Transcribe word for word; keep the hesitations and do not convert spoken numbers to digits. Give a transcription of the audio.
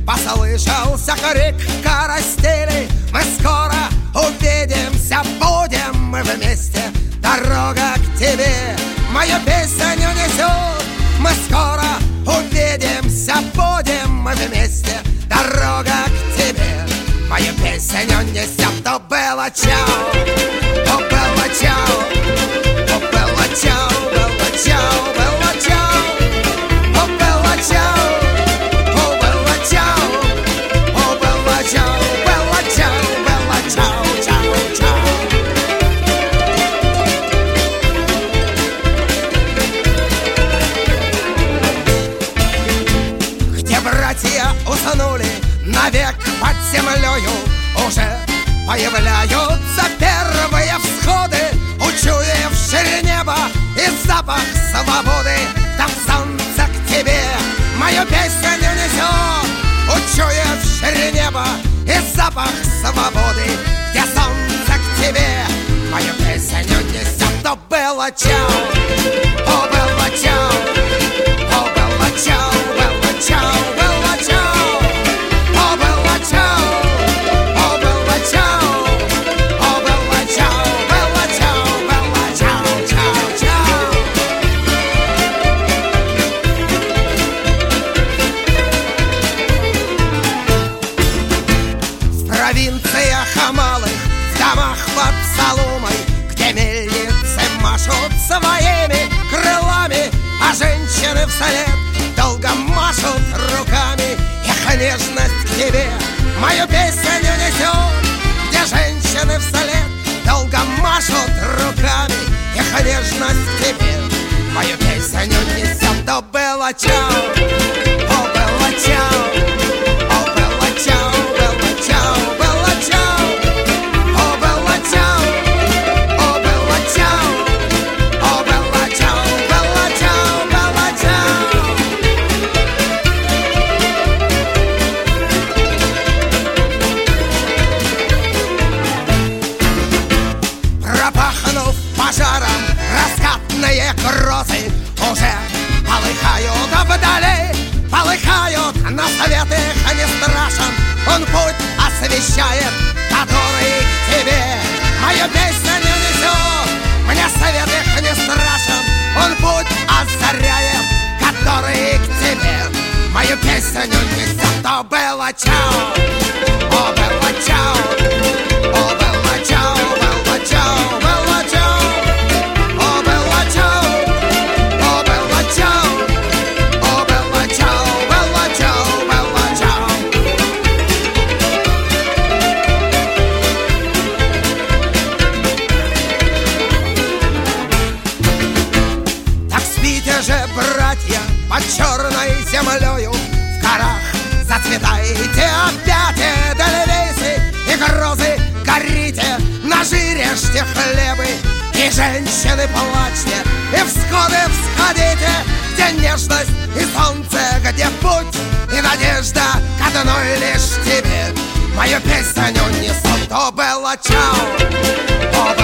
послышался крик карастели. Мы скоро увидимся, будем мы вместе. Дорога к тебе мою песню несет. Мы скоро увидимся, будем мы вместе. Дорога к тебе мою песню несет. То было чау, то было чау, то было чау, было чау, было чау, то было чау, то было чау, то было чау, было чау, было чау, чау, чау. Где братья уснули навек под землею, уже появляются первые всходы, учуявшие небо и запах свободы. Там солнце к тебе мою песню несет, учуявшие небо и запах свободы. Где солнце к тебе мою песню несет. То было чау, то было чау, то было чау, было чау, было чау, то было чау, то было чау, то было чау, было чау, было чау, чау, чау. В провинциях малых, в домах под соломой, где мельницы машут своими крылами, а женщины вслед долго машут руками. Их нежность к тебе мою песню несет. Где женщины вслед долго машут руками, их нежность к тебе мою песню несет. То было чау, то было чау, то было чау, было чау, было чау, то было чау, то было чау, то было чау, было чау, было чау. Пропахнув пожаром раскатные грозы, уже полыхают вдали, полыхают, но свет их не страшен. Он путь освещает, который к тебе мою песню несет. Мне свет их не страшен, он путь озаряет, который к тебе мою песню несет. То было чау, о, было чау, о, было чау, было чау, было чау, о, было чау, о, было чау, о, было чау, было чау, было чау. Так спите же, братья, под черной землею, в горах зацветайте опять эдельвейсы и грозы, горите, ножи режьте хлебы, и женщины плачьте, и всходы всходите, где нежность и солнце, где путь и надежда к одной лишь тебе мою песню несут. То было чау, то